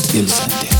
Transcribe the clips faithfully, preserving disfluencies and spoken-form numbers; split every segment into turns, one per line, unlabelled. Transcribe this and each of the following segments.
دل زنده.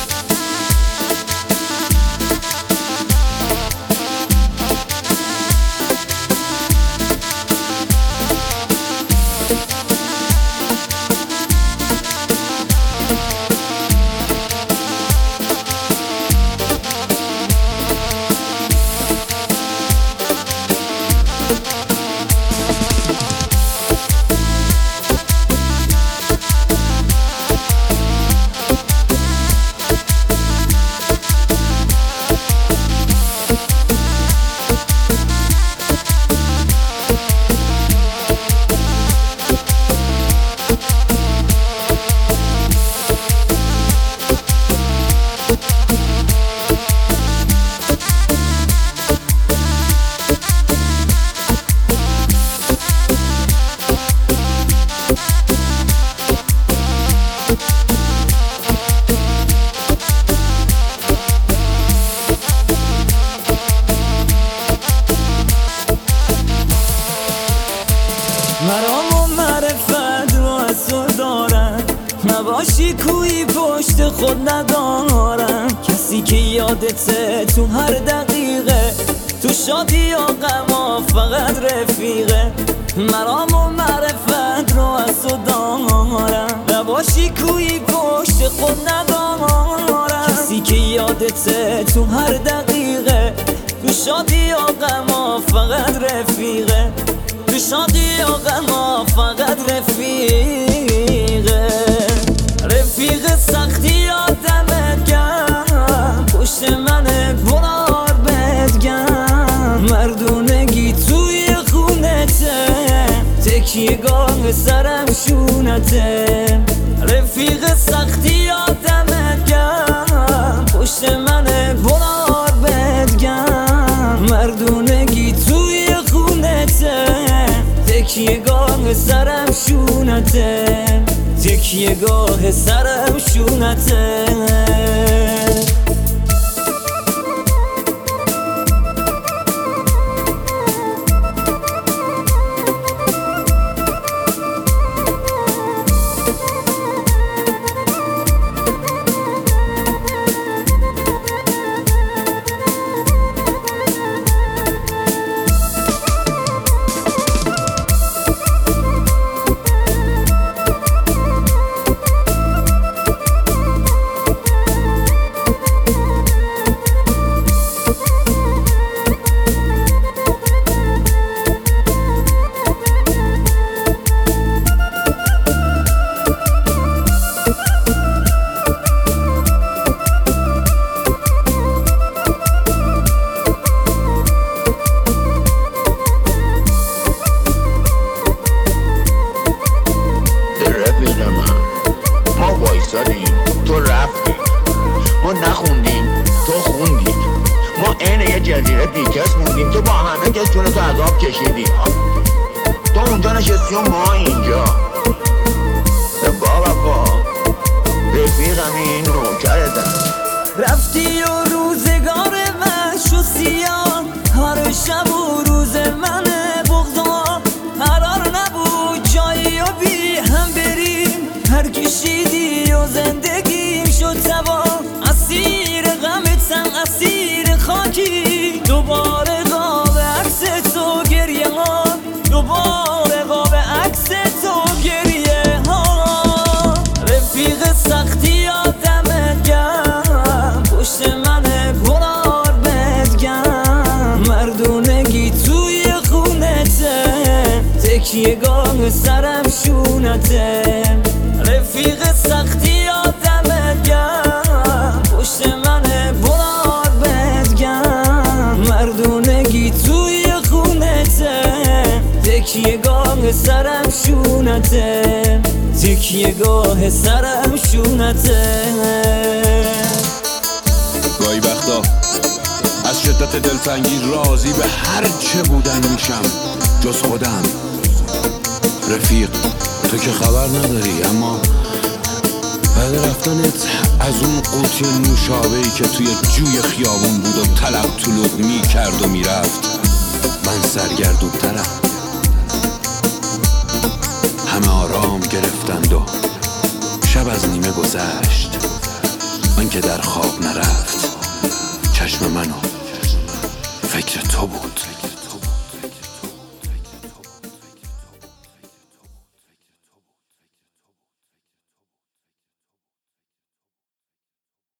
مرام و معرفت رو از تو دارم، نباشی کوی پشت خود ندارم. کسی که یادته تو هر دقیقه، تو شادی یا غما فقط رفیقه. مرام و معرفت رو از تو دارم، نباشی کوی پشت خود ندارم. کسی که یادته تو هر دقیقه، تو شادی یا غما فقط رفیقه. تو شادی و غما فقط رفیقه. رفیق سختی آدمت گم، پشت من برار بدگم. مردونگی توی خونته، تکیهگاه سرم شونته. رفیق سختی آدمت گم، پشت من برار بدگم. مردونگی توی خونته، تکیهگاه سرم شونته. تکیهگاه سرم شونته.
تو رفتی، ما نخوندیم تو خوندی. ما عین یه جزیره بیکس موندیم، تو با همه کس جون تو عذاب کشیدی. تو اونجا نشستی و ما اینجا. بابا با رفیقم این نوکرتم.
رفتی و روزگار من شو سیاه، هر شب و روز من بغضا. قرار نبود جایی و بی هم بریم، هر کشیدی و زندگیم شد تبا. اسیر غمتم اسیر خاکی، دوباره قاب عکس تو گریه ها. دوباره قاب عکس تو گریه ها. رفیق سختی آدمت گم، پشت من برار بدگم. مردونگی توی خونته، تکیهگاه سرم شونته. رفیق سختی آدمت گم، پشت من برار بدگم. مردونگی توی خونته، تکیهگاه سرم شونته. تکیهگاه سرم شونته.
گاهی وقتا از شدت دلتنگی راضی به هر چه بودن میشم جز خودم. رفیق تو که خبر نداری، اما بعد رفتنت از اون قوطی نوشابه‌ای که توی جوی خیابون بود و طلب طلوع میکرد و میرفت، من سرگردون ترم. همه آرام گرفتند و شب از نیمه گذشت. آنکه در خواب نرفت چشم منو فکر تو بود.